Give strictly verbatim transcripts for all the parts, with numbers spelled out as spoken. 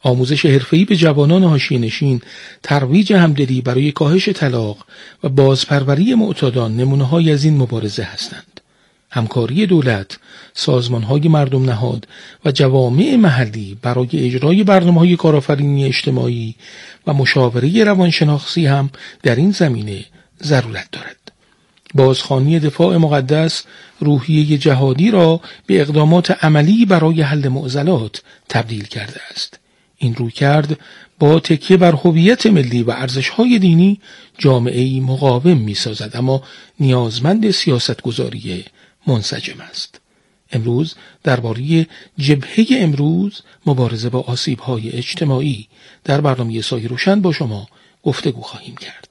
آموزش حرفه‌ای به جوانان حاشیه‌نشین، ترویج همدلی برای کاهش طلاق و بازپروری معتادان نمونه‌هایی از این مبارزه هستند. همکاری دولت، سازمان‌های مردم نهاد و جوامع محلی برای اجرای برنامه‌های کارآفرینی اجتماعی و مشاوره روانشناختی هم در این زمینه ضرورت دارد. بازخوانی دفاع مقدس روحیه جهادی را به اقدامات عملی برای حل معضلات تبدیل کرده است. این رویکرد با تکیه بر هویت ملی و ارزش‌های دینی جامعه‌ای مقاوم می‌سازد، اما نیازمند سیاست‌گذاری منسجم است. امروز درباره جبهه امروز مبارزه با آسیب‌های اجتماعی در برنامه سایه روشن با شما گفتگو خواهیم کرد.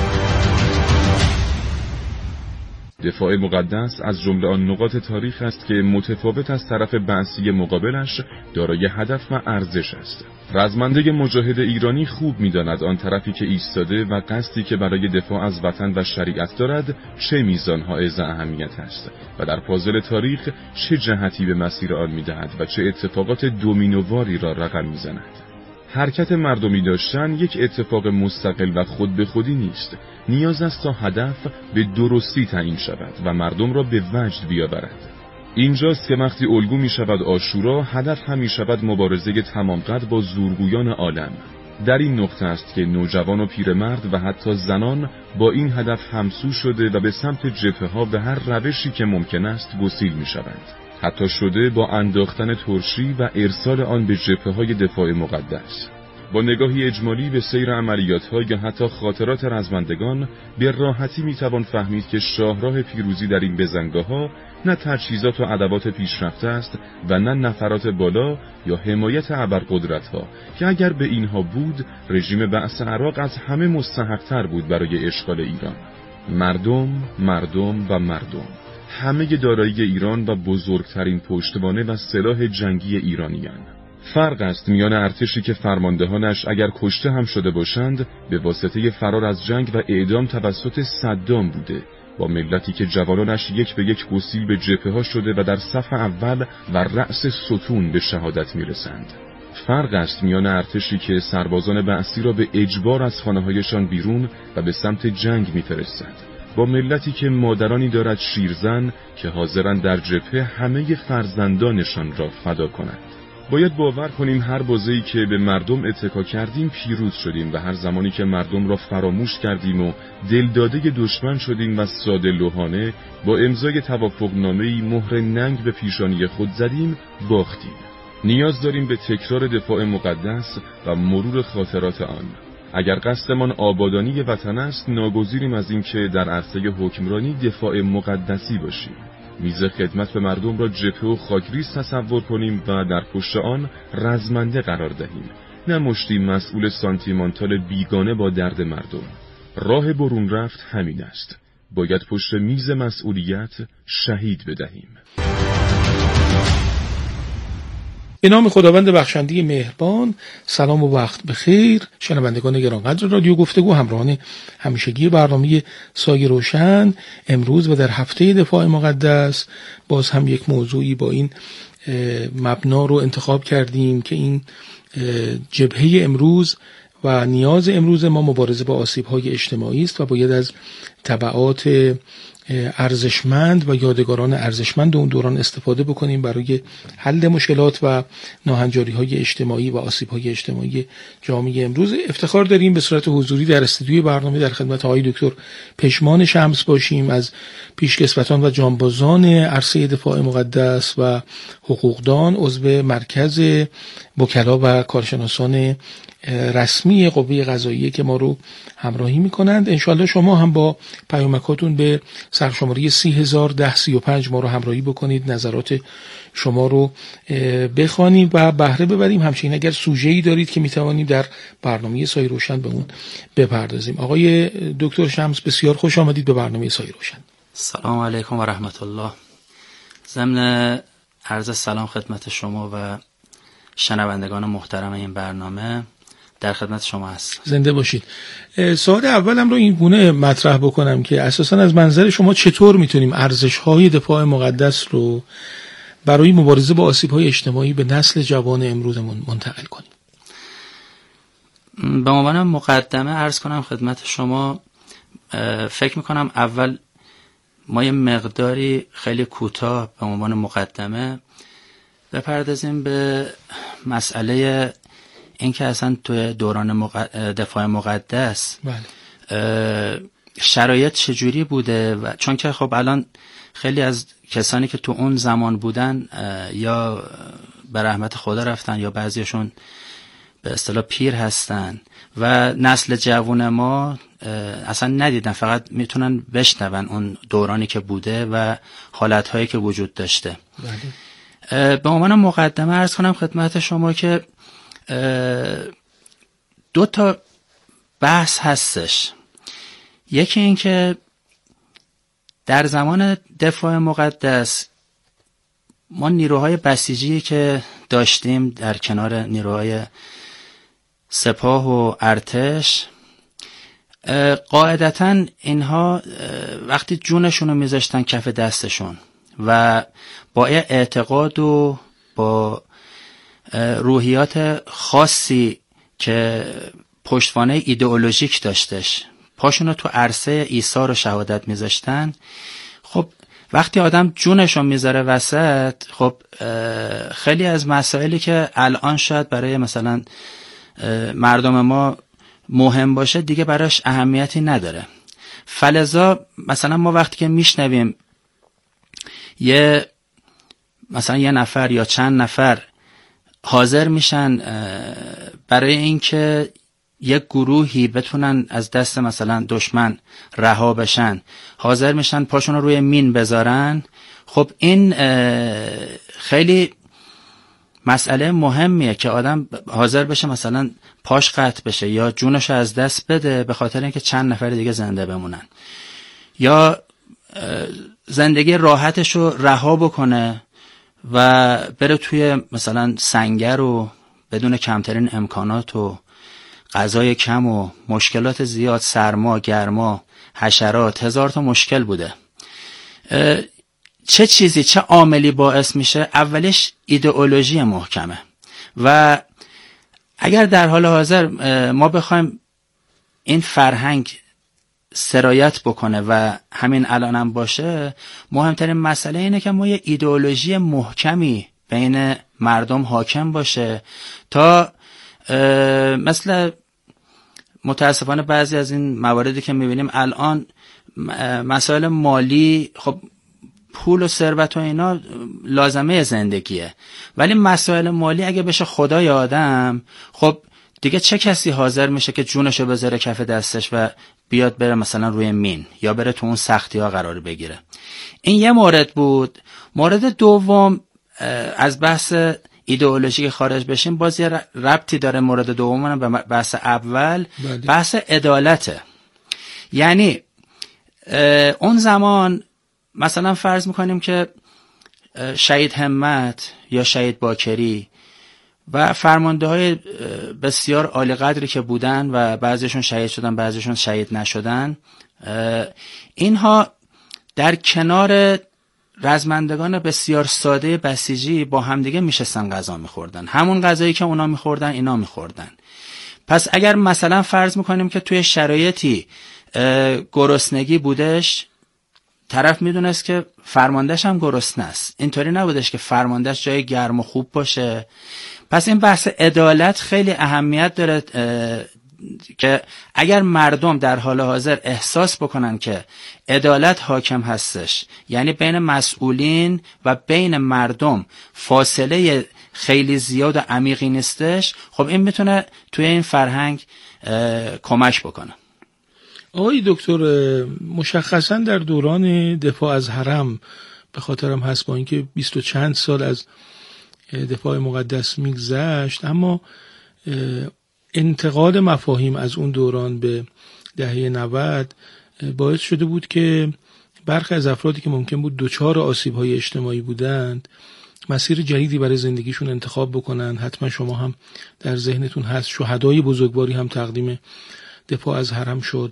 دفاع مقدس از جمله آن نقاط تاریخ است که متفاوت از طرف بعثی مقابلش دارای هدف و ارزش است. رزمنده مجاهد ایرانی خوب می‌داند آن طرفی که ایستاده و قصدی که برای دفاع از وطن و شریعت دارد چه میزان‌ها از اهمیت است و در پازل تاریخ چه جهتی به مسیر آن می‌دهد و چه اتفاقات دومینوواری را رقم می‌زند. حرکت مردمی داشتن یک اتفاق مستقل و خود به خودی نیست. نیاز است تا هدف به درستی تعیین شود و مردم را به وجد بیاورد. اینجاست که وقتی الگو می شود عاشورا، هدف هم می شود مبارزه تمام قد با زورگویان عالم. در این نقطه است که نوجوان و پیرمرد و حتی زنان با این هدف همسو شده و به سمت جبهه‌ها به هر روشی که ممکن است گسیل می شوند. حتی شده با انداختن ترشی و ارسال آن به جبهه‌های دفاع مقدس. با نگاهی اجمالی به سیر عملیات‌ها یا حتی خاطرات رزمندگان به راحتی میتوان فهمید که شاهراه پیروزی در این بزنگاه‌ها نه تجهیزات و ادوات پیشرفته است و نه نفرات بالا یا حمایت ابرقدرت‌ها که اگر به اینها بود رژیم بعث عراق از همه مستحق‌تر بود برای اشغال ایران. مردم، مردم و مردم، همه دارایی ایران و بزرگترین پشتوانه و سلاح جنگی ایرانیان. فرق است میان ارتشی که فرماندهانش اگر کشته هم شده باشند به واسطه فرار از جنگ و اعدام توسط صدام بوده، با ملتی که جوانانش یک به یک گسیل به جبهه‌ها شده و در صف اول و رأس ستون به شهادت میرسند. فرق است میان ارتشی که سربازان بعثی را به اجبار از خانه‌هایشان بیرون و به سمت جنگ میفرستد، با ملتی که مادرانی دارد شیرزن که حاضرند در جبهه همه فرزندانشان را فدا کنند. باید باور کنیم هر بازه‌ای که به مردم اتکا کردیم پیروز شدیم و هر زمانی که مردم را فراموش کردیم و دلداده دشمن شدیم و ساده لوحانه با امضای توافقنامه‌ای مهر ننگ به پیشانی خود زدیم باختیم. نیاز داریم به تکرار دفاع مقدس و مرور خاطرات آن. اگر قصدمان آبادانی وطن است ناگزیریم از این که در عرصه حکمرانی دفاع مقدسی باشیم. میز خدمت به مردم را جبهه و خاکریز تصور کنیم و در پشت آن رزمنده قرار دهیم، نه مشتی مسئول سانتیمانتال بیگانه با درد مردم. راه برون رفت همین است. باید پشت میز مسئولیت شهید بدهیم. به نام خداوند بخشنده مهربان. سلام و وقت بخیر شنوندگان گرانقدر رادیو گفتگو، همراهان همیشگی برنامه سایه روشن. امروز و در هفته دفاع مقدس باز هم یک موضوعی با این مبنا رو انتخاب کردیم که این جبهه امروز و نیاز امروز ما مبارزه با آسیب‌های اجتماعی است و باید از تبعات ارزشمند و یادگاران ارزشمند اون دوران استفاده بکنیم برای حل مشکلات و ناهنجاری‌های اجتماعی و آسیب‌های اجتماعی جامعه امروز. افتخار داریم به صورت حضوری در استودیوی برنامه در خدمت آقای دکتر پشمان شمس باشیم، از پیشکسوتان و جانبازان عرصه دفاع مقدس و حقوقدان، عضو مرکز وکلا و کارشناسان رسمی قوه قضاییه که ما رو همراهی میکنند. انشالله شما هم با پیامکاتون به سرشماره سی هزار ده سی و پنج ما رو همراهی بکنید، نظرات شما رو بخوانیم و بهره ببریم. همچنین اگر سوژه‌ای دارید که میتوانیم در برنامه سایه روشن به اون بپردازیم. آقای دکتر شمس بسیار خوش آمدید به برنامه سایه روشن. سلام علیکم و رحمت الله. ضمن عرض سلام خدمت شما و شنوندگان محترم این برنامه در خدمت شما هست. زنده باشید. سوال اولم رو این گونه مطرح بکنم که اساساً از منظر شما چطور میتونیم ارزش‌های دفاع مقدس رو برای مبارزه با آسیب‌های اجتماعی به نسل جوان امروزمون منتقل کنیم؟ به عنوان مقدمه عرض کنم خدمت شما، فکر میکنم اول ما یه مقداری خیلی کوتاه به عنوان مقدمه بپردازیم به مسئله این که اصلا توی دوران مق... دفاع مقدس بله. شرایط چجوری بوده و چون که خب الان خیلی از کسانی که تو اون زمان بودن یا به رحمت خدا رفتن یا بعضیشون به اصطلاح پیر هستن و نسل جوان ما اصلا ندیدن، فقط میتونن بشنون اون دورانی که بوده و حالتهایی که وجود داشته. بله. به عنوان مقدمه عرض کنم خدمت شما که دو تا بحث هستش. یکی این که در زمان دفاع مقدس ما نیروهای بسیجی که داشتیم در کنار نیروهای سپاه و ارتش، قاعدتاً اینها وقتی جونشون رو میذاشتن کف دستشون و با اعتقاد و با روحیات خاصی که پشتوانه ایدئولوژیک داشتش پاشون رو تو عرصه عیسی رو شهادت میذاشتن. خب وقتی آدم جونش رو میذاره وسط، خب خیلی از مسائلی که الان شاید برای مثلا مردم ما مهم باشه دیگه براش اهمیتی نداره. فلذا مثلا ما وقتی که میشنویم یه مثلا یه نفر یا چند نفر حاضر میشن برای اینکه یک گروهی بتونن از دست مثلا دشمن رها بشن، حاضر میشن پاشون رو روی مین بذارن، خب این خیلی مسئله مهمیه که آدم حاضر بشه مثلا پاش قطع بشه یا جونش از دست بده به خاطر اینکه چند نفر دیگه زنده بمونن، یا زندگی راحتش رو رها بکنه و بره توی مثلا سنگر و بدون کمترین امکانات و غذای کم و مشکلات زیاد، سرما، گرما، حشرات، هزار تا مشکل بوده. چه چیزی چه عاملی باعث میشه؟ اولش ایدئولوژی محکمه و اگر در حال حاضر ما بخوایم این فرهنگ سرایت بکنه و همین الان هم باشه، مهمترین مسئله اینه که ما یه ایدئولوژی محکمی بین مردم حاکم باشه تا مثل متاسفانه بعضی از این مواردی که میبینیم الان مسائل مالی، خب پول و ثروت و اینا لازمه زندگیه، ولی مسائل مالی اگه بشه خدای آدم، خب دیگه چه کسی حاضر میشه که جونشو بذاره کف دستش و بیاد بره مثلا روی مین یا بره تو اون سختی ها قرار بگیره؟ این یه مورد بود. مورد دوم، از بحث ایدئولوژی خارج بشیم، باز یه ربطی داره مورد دوم به بحث اول. بله. بحث عدالته. یعنی اون زمان مثلا فرض میکنیم که شهید همت یا شهید باکری و فرمانده های بسیار عالی قدری که بودن و بعضیشون شهید شدن بعضیشون شهید نشدن، اینها در کنار رزمندگان بسیار ساده بسیجی با همدیگه میشستن غذا میخوردن، همون غذایی که اونا میخوردن اینا میخوردن. پس اگر مثلا فرض میکنیم که توی شرایطی گرسنگی بودش، طرف میدونست که فرماندهش هم گرسنه است، اینطوری نبودش که فرماندهش جای گرم و خوب باشه. پس این بحث عدالت خیلی اهمیت داره که اگر مردم در حال حاضر احساس بکنن که عدالت حاکم هستش، یعنی بین مسئولین و بین مردم فاصله خیلی زیاد و عمیقی نیستش، خب این میتونه توی این فرهنگ کمک بکنه. آقای دکتر، مشخصا در دوران دفاع از حرم، به خاطرم هست با اینکه بیست و چند سال از دفاع مقدس میگذشت، اما انتقال مفاهیم از اون دوران به دهه نود باعث شده بود که برخی از افرادی که ممکن بود دچار آسیب‌های اجتماعی بودند مسیر جدیدی برای زندگیشون انتخاب بکنن. حتما شما هم در ذهنتون هست شهدای بزرگواری هم تقدیم دفاع از حرم شد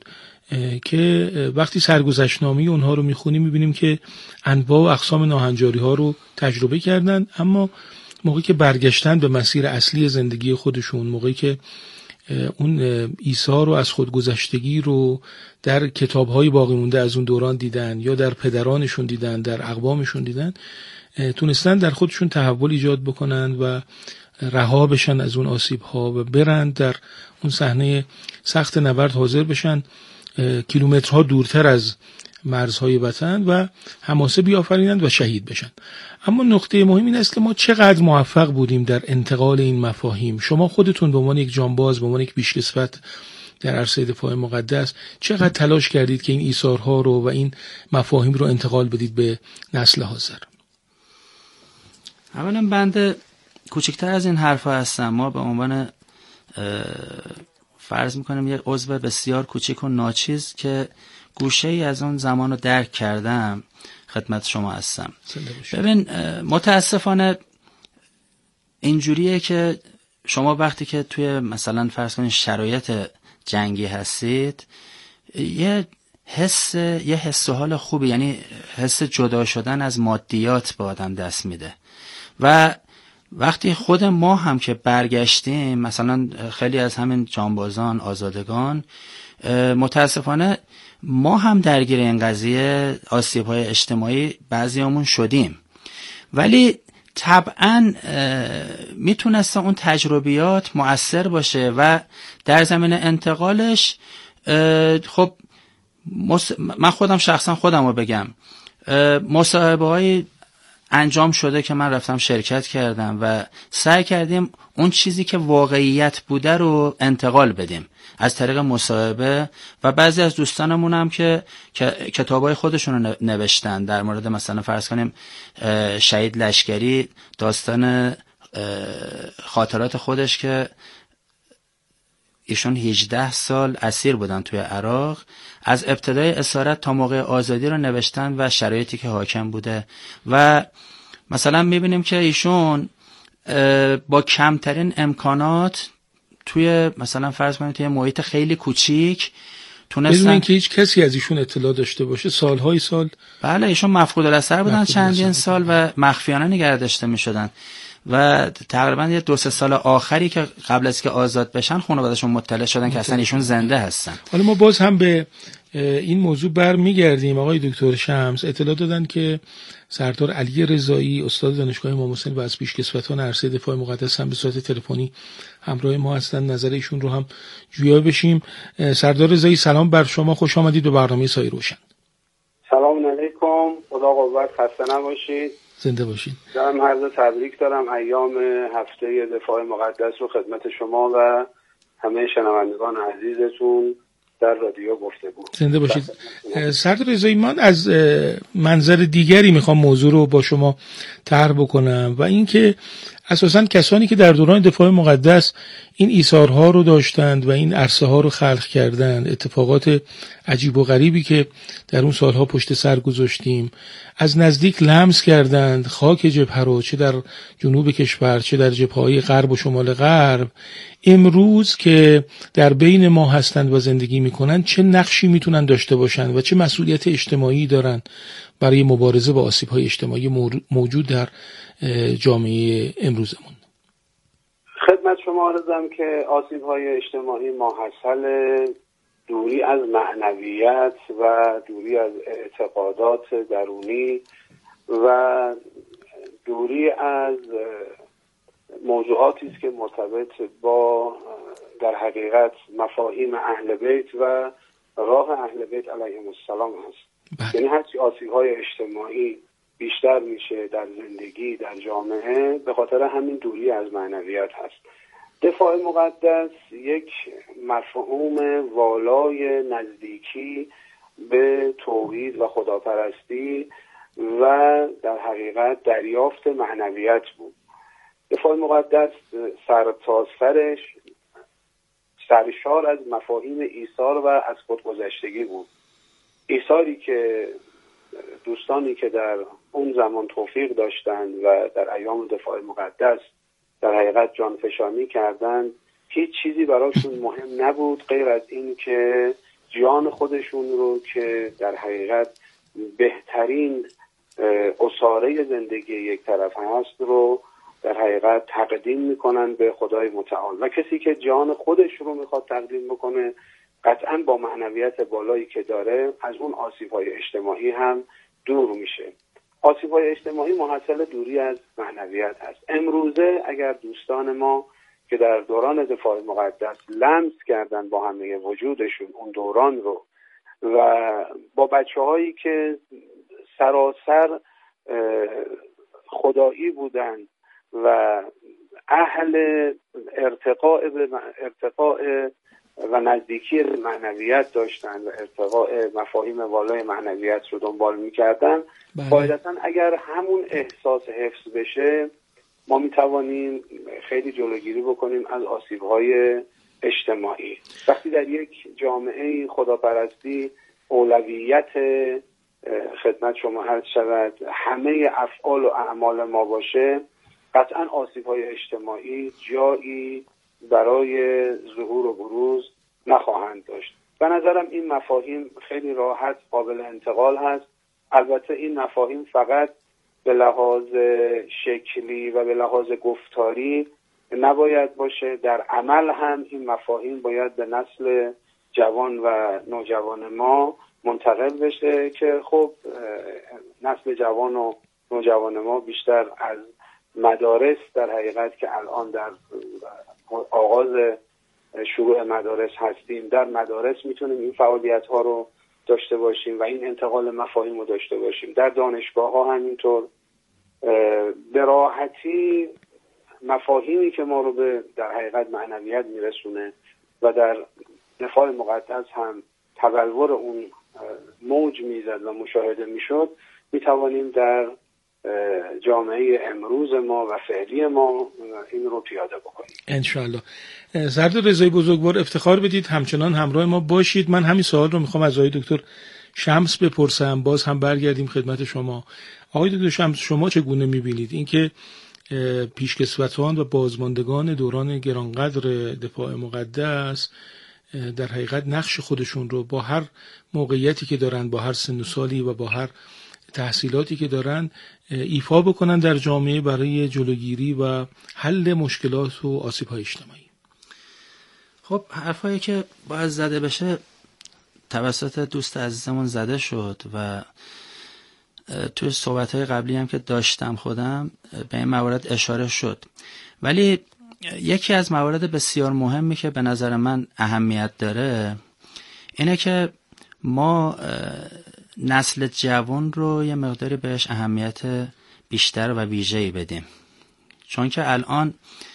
که وقتی سرگذشت‌نامه اونها رو میخونیم میبینیم که انواع و اقسام ناهنجاری ها رو تجربه کردن، اما موقعی که برگشتن به مسیر اصلی زندگی خودشون، موقعی که اون ایثار رو از خودگذشتگی رو در کتاب‌های باقی مونده از اون دوران دیدن یا در پدرانشون دیدن، در اقوامشون دیدن، تونستن در خودشون تحول ایجاد بکنن و رها بشن از اون آسیب‌ها و برن در اون صحنه سخت نبرد حاضر بشن، کیلومترها دورتر از مرزهای وطن و حماسه بیافرینند و شهید بشن. اما نقطه مهم این است که ما چقدر موفق بودیم در انتقال این مفاهیم. شما خودتون به عنوان یک جانباز، به عنوان یک پیشکسوت در عرصه دفاع مقدس چقدر تلاش کردید که این ایثارها رو و این مفاهیم رو انتقال بدید به نسل حاضر؟ اولا بنده کوچکتر از این حرفا هستم. ما به عنوان فرض میکنم یک عضو بسیار کوچک و ناچیز که گوشه ای از اون زمان رو درک کردم خدمت شما هستم. ببین متاسفانه اینجوریه که شما وقتی که توی مثلا فرض کنید شرایط جنگی هستید، یه حس یه حس و حال خوبی، یعنی حس جدا شدن از مادیات به آدم دست میده. و وقتی خود ما هم که برگشتیم، مثلا خیلی از همین جانبازان، آزادگان، متاسفانه ما هم درگیر این قضیه آسیب‌های اجتماعی بعضیامون شدیم، ولی طبعاً میتونسته اون تجربیات مؤثر باشه و در زمینه انتقالش خب من خودم شخصا خودم رو بگم، مصاحبه‌های انجام شده که من رفتم شرکت کردم و سعی کردیم اون چیزی که واقعیت بوده رو انتقال بدیم از طریق مصاحبه. و بعضی از دوستانمون هم که کتابای خودشون رو نوشتن در مورد مثلا فرض کنیم شهید لشکری، داستان خاطرات خودش که ایشون هجده سال اسیر بودن توی عراق، از ابتدای اسارت تا موقع آزادی رو نوشتن و شرایطی که حاکم بوده. و مثلا میبینیم که ایشون با کمترین امکانات توی مثلا فرض کنید توی محیط خیلی کوچیک تونستن، بدون اینکه هیچ کسی از ایشون اطلاع داشته باشه، سالهای سال. بله ایشون مفقود الاثر بودن چندین سال و مخفیانه نگه داشته میشدن و تقریبا یه دو سه سال آخری که قبل از که آزاد بشن خانواده‌شون مطلع شدن که اصلا ایشون زنده هستن. حالا ما باز هم به این موضوع برمیگردیم. آقای دکتر شمس اطلاع دادن که سردار علی رضایی استاد دانشگاه امام حسین و از پیشکسوتان عرصه دفاع مقدس هم به صورت تلفنی همراه ما هستن، نظر ایشون رو هم جویا بشیم. سردار رضایی سلام بر شما، خوش آمدید به برنامه سایه روشن. سلام علیکم، خدا قوت، خسته نباشید، زنده باشید. دارم عرض تبریک دارم ایام هفته دفاع مقدس رو خدمت شما و همه شنوندگان عزیزتون در رادیو گفتگو. زنده باشید. سردار رضایی، من از منظر دیگری میخوام موضوع رو با شما طرح بکنم و اینکه اساساً کسانی که در دوران دفاع مقدس این ایثارها رو داشتند و این عرصه ها رو خلق کردند، اتفاقات عجیب و غریبی که در اون سالها پشت سر گذاشتیم، از نزدیک لمس کردند خاک جبهه رو، چه در جنوب کشور چه در جبهه‌های غرب و شمال غرب. امروز که در بین ما هستند و زندگی میکنند، چه نقشی میتونن داشته باشند و چه مسئولیت اجتماعی دارند برای مبارزه با آسیب‌های اجتماعی موجود در جامعه امروزمون؟ خدمت شما عرضم که آسیب‌های اجتماعی ماحصل دوری از معنویت و دوری از اعتقادات درونی و دوری از موضوعاتی است که مرتبط با در حقیقت مفاهیم اهل بیت و راه اهل بیت علیهم السلام هست. یعنی هرچی آسیب‌های اجتماعی بیشتر میشه در زندگی در جامعه، به خاطر همین دوری از معنویت هست. دفاع مقدس یک مفهوم والای نزدیکی به توحید و خداپرستی و در حقیقت دریافت معنویت بود. دفاع مقدس سر تا سرش سرشار از مفاهیم ایثار و از خودگذشتگی بود. ایثاری که دوستانی که در اون زمان توفیق داشتند و در ایام دفاع مقدس در حقیقت جانفشانی کردند، هیچ چیزی براشون مهم نبود غیر از این که جان خودشون رو که در حقیقت بهترین اساره زندگی یک طرف هست رو در حقیقت تقدیم میکنن به خدای متعال و کسی که جان خودش رو میخواد تقدیم بکنه قطعا با معنویت بالایی که داره از اون آسیب‌های اجتماعی هم دور میشه. آسیب‌های اجتماعی محصل دوری از معنویت هست. امروزه اگر دوستان ما که در دوران دفاع مقدس لمس کردن با همه وجودشون اون دوران رو و با بچه‌هایی که سراسر خدایی بودن و اهل ارتقاء به ارتقاء و نزدیکی معنویت داشتن و ارتقاء مفاهیم والای معنویت رو دنبال می‌کردن، قاعدتاً اگر همون احساس حفظ بشه ما می‌توانیم خیلی جلوگیری بکنیم از آسیب‌های اجتماعی. وقتی در یک جامعه خداپرستی اولویت خدمت شما عرض شود همه افعال و اعمال ما باشه، قطعاً آسیب‌های اجتماعی جایی برای ظهور و بروز نخواهند داشت. به نظرم این مفاهیم خیلی راحت قابل انتقال هست. البته این مفاهیم فقط به لحاظ شکلی و به لحاظ گفتاری نباید باشه، در عمل هم این مفاهیم باید به نسل جوان و نوجوان ما منتقل بشه که خب نسل جوان و نوجوان ما بیشتر از مدارس در حقیقت که الان در آغاز شروع مدارس هستیم، در مدارس میتونیم این فعالیت ها رو داشته باشیم و این انتقال مفاهیم رو داشته باشیم. در دانشگاه ها همینطور به راحتی مفاهیمی که ما رو به در حقیقت معنویت میرسونه و در دفاع مقدس هم تبلور اون موج میزد و مشاهده میشد، میتوانیم در جامعه امروز ما و فعلی ما این رو پیاده بکنیم انشالله. سردار رضایی بزرگوار افتخار بدید همچنان همراه ما باشید. من همین سوال رو میخوام از آقای دکتر شمس بپرسم، باز هم برگردیم خدمت شما. آقای دکتر شمس، شما چگونه میبینید اینکه پیشکسوتان و بازماندگان دوران گرانقدر دفاع مقدس در حقیقت نقش خودشون رو با هر موقعیتی که دارن، با هر سن و سالی و با هر تحصیلاتی که دارن ایفا بکنن در جامعه برای جلوگیری و حل مشکلات و آسیب‌های اجتماعی؟ خب حرفایی که باید زده بشه توسط دوست عزیزمون زده شد و توی صحبت‌های قبلی هم که داشتم خودم به این موارد اشاره شد، ولی یکی از موارد بسیار مهمی که به نظر من اهمیت داره اینه که ما نسل جوان رو یه مقداری بهش اهمیت بیشتر و ویژه‌ای بدیم. چون که الان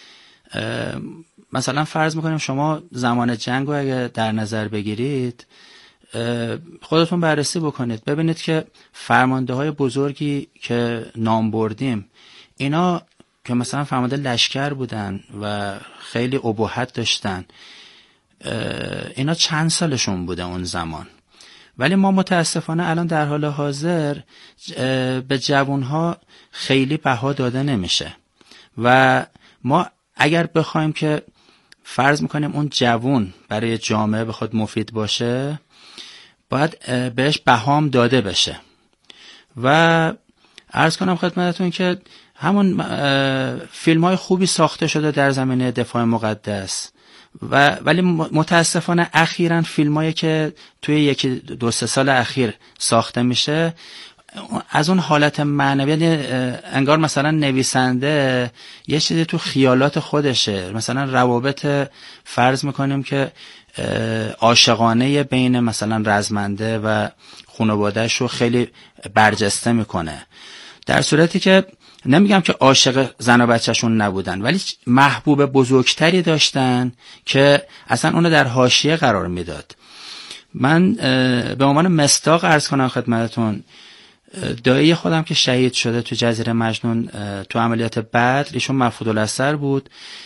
مثلا فرض میکنیم شما زمان جنگ رو اگه در نظر بگیرید، خودتون بررسی بکنید ببینید که فرمانده های بزرگی که نام بردیم اینا که مثلا فرمانده لشکر بودن و خیلی ابهت داشتن، اینا چند سالشون بوده اون زمان، ولی ما متاسفانه الان در حال حاضر به جوانها خیلی بها داده نمیشه و ما اگر بخوایم که فرض میکنیم اون جوان برای جامعه بخواد مفید باشه باید بهش بهام داده بشه. و عرض کنم خدمتتون که همون فیلم های خوبی ساخته شده در زمینه دفاع مقدس و ولی متاسفانه اخیراً فیلمایی که توی یکی دو سه سال اخیر ساخته میشه از اون حالت معنوی، انگار مثلا نویسنده یه چیزی تو خیالات خودشه، مثلا روابط فرض میکنیم که عاشقانه بین مثلا رزمنده و خانواده‌اش رو خیلی برجسته میکنه، در صورتی که نمیگم که عاشق زن و بچه‌شون نبودن ولی محبوب بزرگتری داشتن که اصلا اونو در حاشیه قرار میداد. من به عنوان مصداق عرض کنم خدمتتون، دایی خودم که شهید شده تو جزیره مجنون تو عملیات بدر، ایشون مفقود الاثر بود،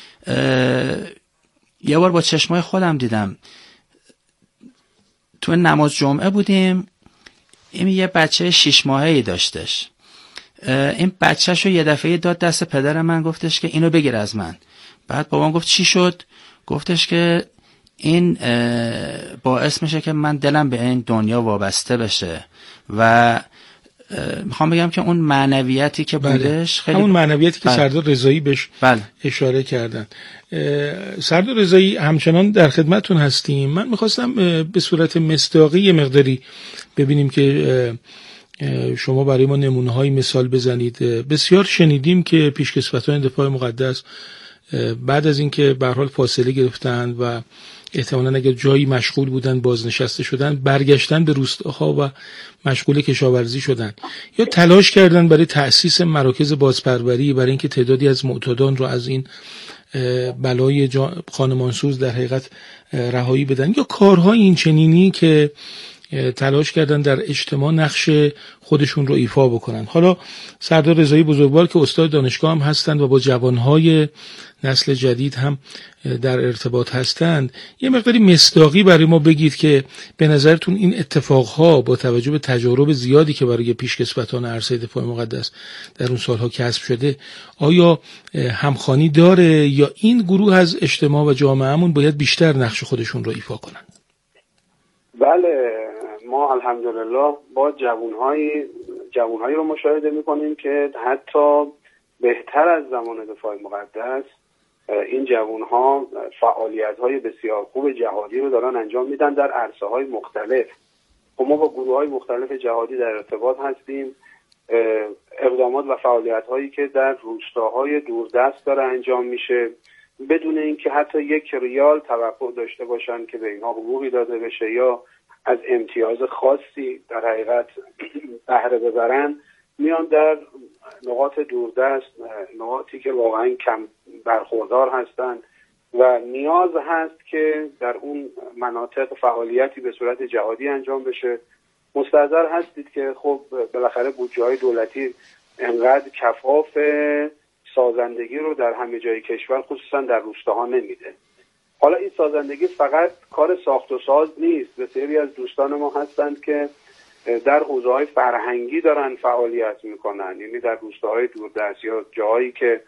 یه بار با چشمای خودم دیدم تو نماز جمعه بودیم، این یه بچه شیش ماهه‌ای داشتش، این بچه‌شو یه دفعه داد دست پدر من، گفتش که اینو بگیر از من. بعد بابام گفت چی شد؟ گفتش که این باعث میشه که من دلم به این دنیا وابسته بشه و میخوام بگم که اون معنویتی که بله. بودش خیلی همون معنویتی که بله. سردار رضایی بهش بله. اشاره کردن. سردار رضایی همچنان در خدمتتون هستیم. من میخواستم به صورت مصداقی مقداری ببینیم که شما برای ما نمونه‌های مثال بزنید. بسیار شنیدیم که پیشکسوتان دفاع مقدس بعد از اینکه به هر حال فاصله گرفتند و احتمالاً اگر جایی مشغول بودن بازنشسته شدن، برگشتن به روستاها و مشغول کشاورزی شدن یا تلاش کردن برای تأسیس مراکز بازپروری برای اینکه تعدادی از معتادان رو از این بلای خانمانسوز در حقیقت رهایی بدن، یا کارهای این چنینی که تلاش کردن در اجتماع نقش خودشون رو ایفا بکنن. حالا سردار رضایی بزرگوار که استاد دانشگاه هم هستند و با جوانهای نسل جدید هم در ارتباط هستند، یه مقداری مصداقی برای ما بگید که به نظرتون این اتفاقها با توجه به تجارب زیادی که برای پیشکسوتان عرصه دفاع مقدس در اون سالها کسب شده آیا همخوانی داره یا این گروه از اجتماع و جامعهمون باید بیشتر نقش خودشون رو ایفا کنن؟ بله، ما الحمدلله با جوانهای جوانهایی رو مشاهده میکنیم که حتی بهتر از زمان دفاع مقدس این جوانها فعالیت‌های بسیار خوب جهادی رو دارن انجام میدن در عرصه‌های مختلف. و ما با گروه‌های مختلف جهادی در ارتباط هستیم. اقدامات و فعالیت‌هایی که در روستاهای دوردست داره انجام میشه بدون اینکه حتی یک ریال توقع داشته باشن که به اینها حقوقی داده بشه یا از امتیاز خاصی در حقیقت بهره ببرن، میان در نقاط دوردست، نقاطی که واقعا کم برخوردار هستند و نیاز هست که در اون مناطق فعالیتی به صورت جهادی انجام بشه. مستحضر هستید که خب بالاخره بودجه‌های دولتی انقدر کفاف سازندگی رو در همه جای کشور خصوصا در روستاها نمیده. حالا این سازندگی فقط کار ساخت و ساز نیست. بسیاری از دوستان ما هستند که در حوزه‌های فرهنگی دارن فعالیت میکنن، یعنی در روستاهای دوردست یا جایی که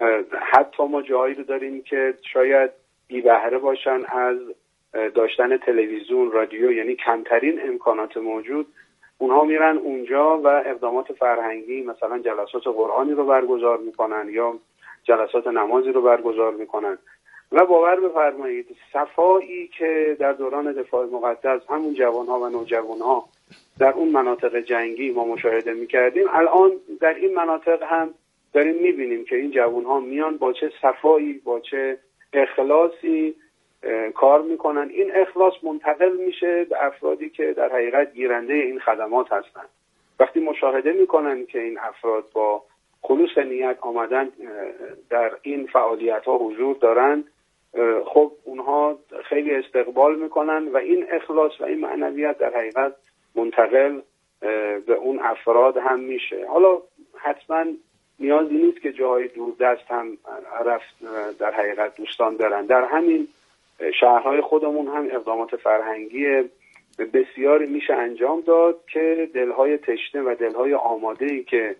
حتی ما جایی رو داریم که شاید بی بهره باشن از داشتن تلویزیون، رادیو، یعنی کمترین امکانات موجود، اونها میرن اونجا و اقدامات فرهنگی مثلا جلسات قرآنی رو برگزار میکنن یا جلسات نمازی رو برگزار میکنن. و باور بفرمایید صفایی که در دوران دفاع مقدس همون جوانها و نوجوانها در اون مناطق جنگی ما مشاهده میکردیم، الان در این مناطق هم داریم میبینیم که این جوانها میان با چه صفایی، با چه اخلاصی کار میکنن. این اخلاص منتقل میشه به افرادی که در حقیقت گیرنده این خدمات هستن. وقتی مشاهده میکنن که این افراد با خلوص نیت آمدن در این فعالیت ها حضور دارن، خب اونها خیلی استقبال میکنن و این اخلاص و این معنویت در حقیقت منتقل به اون افراد هم میشه. حالا حتما نیازی نیست که جای دوردست هم رفت در حقیقت دوستان دارن. در همین شهرهای خودمون هم اقدامات فرهنگی بسیاری میشه انجام داد که دلهای تشنه و دلهای آماده‌ای که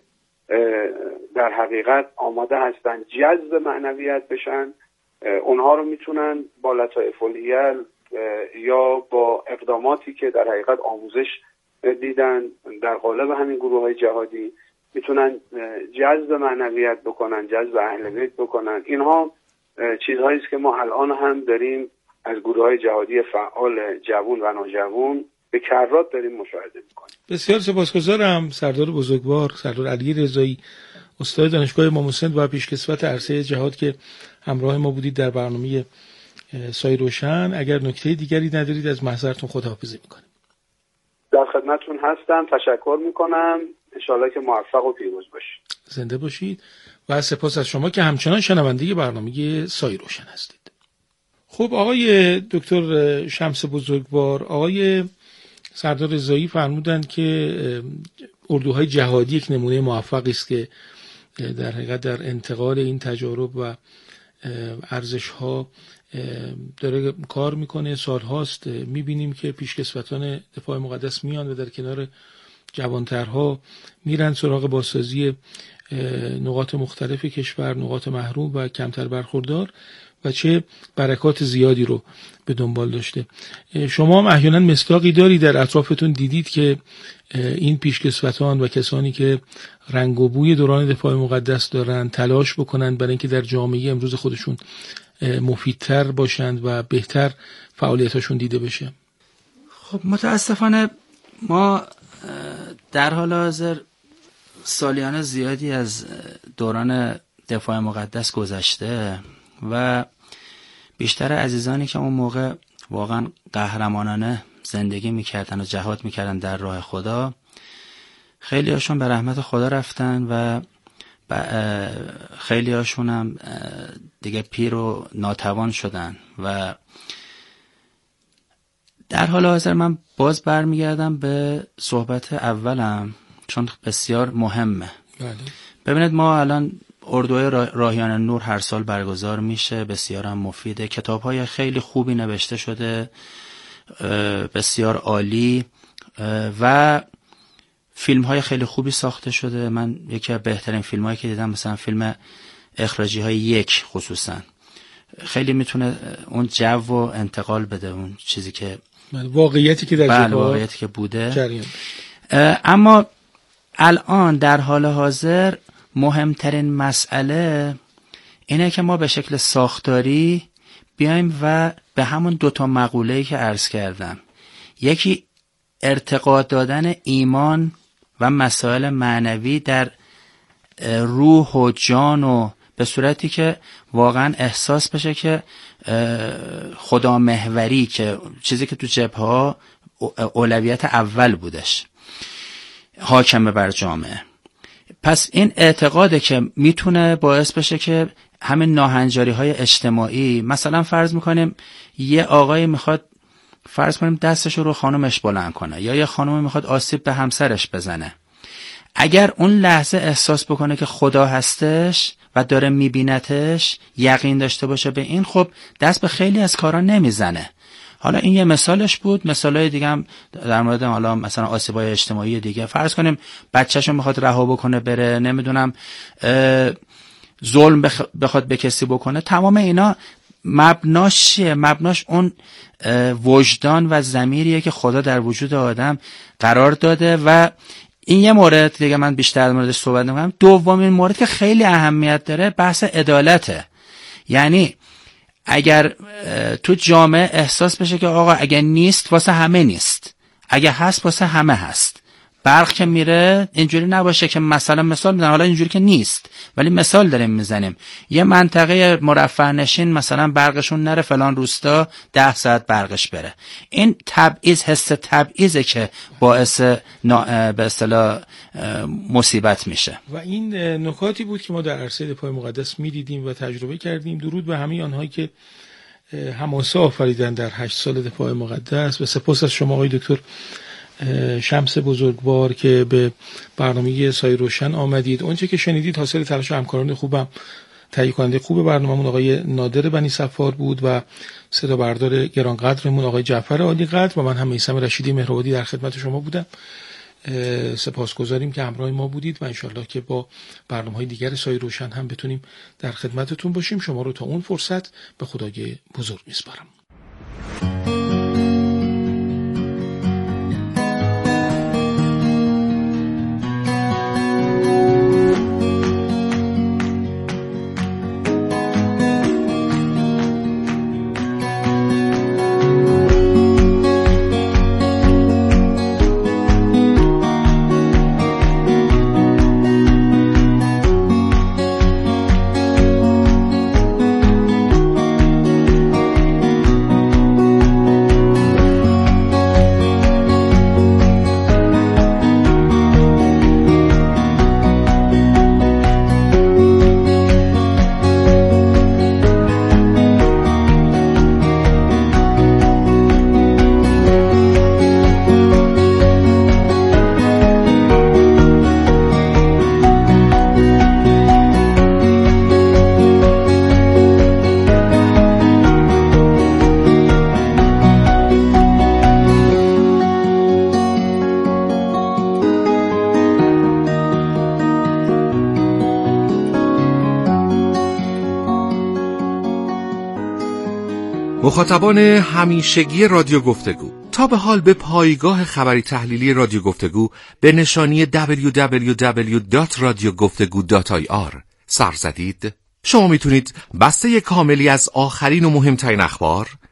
در حقیقت آماده هستن جذب معنویت بشن، اونها رو میتونن با لطائف الحیل یا با اقداماتی که در حقیقت آموزش دیدن در قالب همین گروه های جهادی میتونن جذب معنویت بکنن، جذب اهل بیت بکنن. اینها چیزهایی است که ما الان هم داریم از گروه های جهادی فعال جوان و نوجوان به کرات داریم مشاهده میکنیم. بسیار سپاسگزارم سردار بزرگوار، سردار علی رضایی، استاد دانشگاه امام حسین و پیشکسوت عرصه جهاد که همراه ما بودید در برنامه سایه روشن. اگر نکته دیگری ندارید از محضرتون خداحافظی میکنیم. در خدمتتون هستم، تشکر میکنم، انشالله که موفق و پیروز باشید. زنده باشید و سپاس از شما که همچنان شنونده برنامه سایه روشن هستید. خب آقای دکتر شمس بزرگوار، آقای سردار رضایی فرمودند که اردوهای جهادی یک نمونه موفقی است که در حقیقت در انتقال این تجارب و ارزش‌ها داره کار میکنه. سالهاست میبینیم که پیشکسوتان دفاع مقدس میان و در کنار جوانترها میرن سراغ بازسازی نقاط مختلف کشور، نقاط محروم و کمتر برخوردار، و چه برکات زیادی رو به دنبال داشته. شما هم احیانا مصداقی داری در اطرافتون دیدید که این پیشکسوتان و کسانی که رنگ و بوی دوران دفاع مقدس دارن تلاش بکنند برای اینکه در جامعه امروز خودشون مفیدتر باشند و بهتر فعالیتاشون دیده بشه؟ خب متاسفانه ما در حال حاضر سالیان زیادی از دوران دفاع مقدس گذشته و بیشتر عزیزانی که اون موقع واقعا قهرمانانه زندگی میکردن و جهاد میکردن در راه خدا، خیلی هاشون به رحمت خدا رفتن و خیلی هاشون هم دیگه پیر و ناتوان شدن. و در حال حاضر من باز برمیگردم به صحبت اولم چون بسیار مهمه. بله. ببینید ما الان اردوهای راهیان نور هر سال برگزار میشه، بسیار هم مفیده، کتاب‌های خیلی خوبی نوشته شده، بسیار عالی، و فیلم‌های خیلی خوبی ساخته شده. من یکی از بهترین فیلم‌هایی که دیدم مثلا فیلم اخراجی‌های یک خصوصا خیلی میتونه اون جو و انتقال بده، اون چیزی که واقعیتی که در بله واقعیتی که بوده. اما الان در حال حاضر مهمترین مسئله اینه که ما به شکل ساختاری بیایم و به همون دوتا مقوله‌ای که عرض کردم، یکی ارتقا دادن ایمان و مسائل معنوی در روح و جان و به صورتی که واقعا احساس بشه که خدا محوری، که چیزی که تو جبهه‌ها اولویت اول بودش، حاکم بر جامعه. پس این اعتقاده که میتونه باعث بشه که همین ناهنجاری های اجتماعی، مثلا فرض میکنیم یه آقای میخواد فرض کنیم دستش رو خانومش بلند کنه، یا یه خانومی میخواد آسیب به همسرش بزنه، اگر اون لحظه احساس بکنه که خدا هستش و داره میبینتش، یقین داشته باشه به این، خب دست به خیلی از کارا نمیزنه. حالا این یه مثالش بود، مثالای دیگه هم در مورد حالا مثلا آسیبای اجتماعی دیگه، فرض کنیم بچه‌شو میخواد رها بکنه بره، نمیدونم ظلم بخواد به کسی بکنه، تمام اینا مبناش چیه؟ مبناش اون وجدان و ضمیریه که خدا در وجود آدم قرار داده. و این یه مورد دیگه من بیشتر در موردش صحبت نمی‌کنم. دومین مورد که خیلی اهمیت داره بحث عدالته. یعنی اگر تو جامعه احساس بشه که آقا اگر نیست واسه همه نیست، اگر هست واسه همه هست، برق که میره اینجوری نباشه که مثلا مثال میزنم، حالا اینجوری که نیست ولی مثال داریم میزنیم، یه منطقه مرفه نشین مثلا برقشون نره فلان روستا ده ساعت برقش بره. این تبعیض، حس تبعیضه که باعث به اصطلاح مصیبت میشه. و این نکاتی بود که ما در عرصه دفاع مقدس میدیدیم و تجربه کردیم. درود به همه آنهایی که حماسه آفریدن در هشت سال دفاع مقدس و سپاس از شما آقای دکتر شمس بزرگوار که به برنامه سایه روشن آمدید. اونچه که شنیدید حاصل تلاش همکاران خوبم، تهیه کننده خوب برنامه‌مون آقای نادر بنی صفار بود و صدا بردار گرانقدرمون آقای جعفر عالی قدر، و من هم میثم رشیدی مهرآبادی در خدمت شما بودم. سپاسگزاریم که همراه ما بودید و انشالله که با برنامه‌های دیگر سایه روشن هم بتونیم در خدمتتون باشیم. شما رو تا اون فرصت به خدای بزرگ میسپارم. مخاطبان همیشگی رادیو گفتگو، تا به حال به پایگاه خبری تحلیلی رادیو گفتگو به نشانی دبلیو دبلیو دبلیو دات رادیو گفتگو دات آی آر سر زدید؟ شما میتونید بسته کاملی از آخرین و مهمترین اخبار،